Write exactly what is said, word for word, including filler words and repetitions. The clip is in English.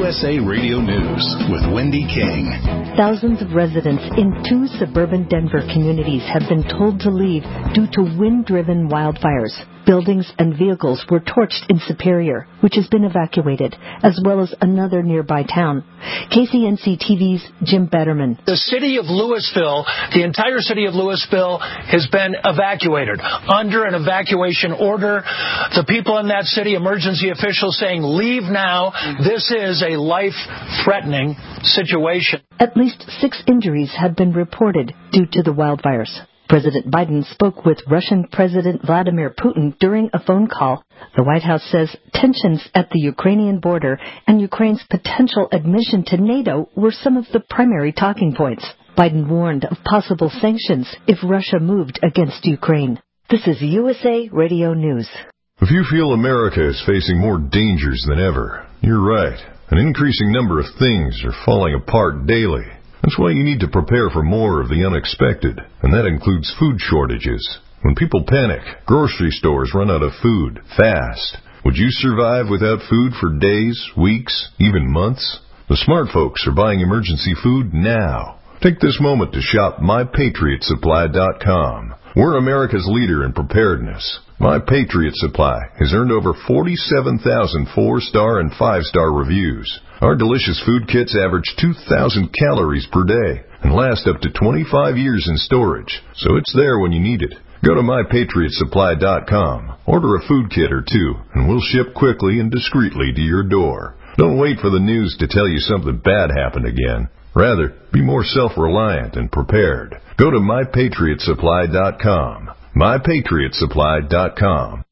U S A Radio News with Wendy King. Thousands of residents in two suburban Denver communities have been told to leave due to wind-driven wildfires. Buildings and vehicles were torched in Superior, which has been evacuated, as well as another nearby town. K C N C T V's Jim Betterman. The city of Louisville, the entire city of Louisville, has been evacuated under an evacuation order. The people in that city, emergency officials saying, leave now. This is a life-threatening situation. At least six injuries have been reported due to the wildfires. President Biden spoke with Russian President Vladimir Putin during a phone call. The White House says tensions at the Ukrainian border and Ukraine's potential admission to NATO were some of the primary talking points. Biden warned of possible sanctions if Russia moved against Ukraine. This is U S A Radio News. If you feel America is facing more dangers than ever, you're right. An increasing number of things are falling apart daily. That's why you need to prepare for more of the unexpected, and that includes food shortages. When people panic, grocery stores run out of food fast. Would you survive without food for days, weeks, even months? The smart folks are buying emergency food now. Take this moment to shop my patriot supply dot com. We're America's leader in preparedness. My Patriot Supply has earned over forty-seven thousand four-star and five-star reviews. Our delicious food kits average two thousand calories per day and last up to twenty-five years in storage, so it's there when you need it. Go to my patriot supply dot com, order a food kit or two, and we'll ship quickly and discreetly to your door. Don't wait for the news to tell you something bad happened again. Rather, be more self-reliant and prepared. Go to my patriot supply dot com. my patriot supply dot com.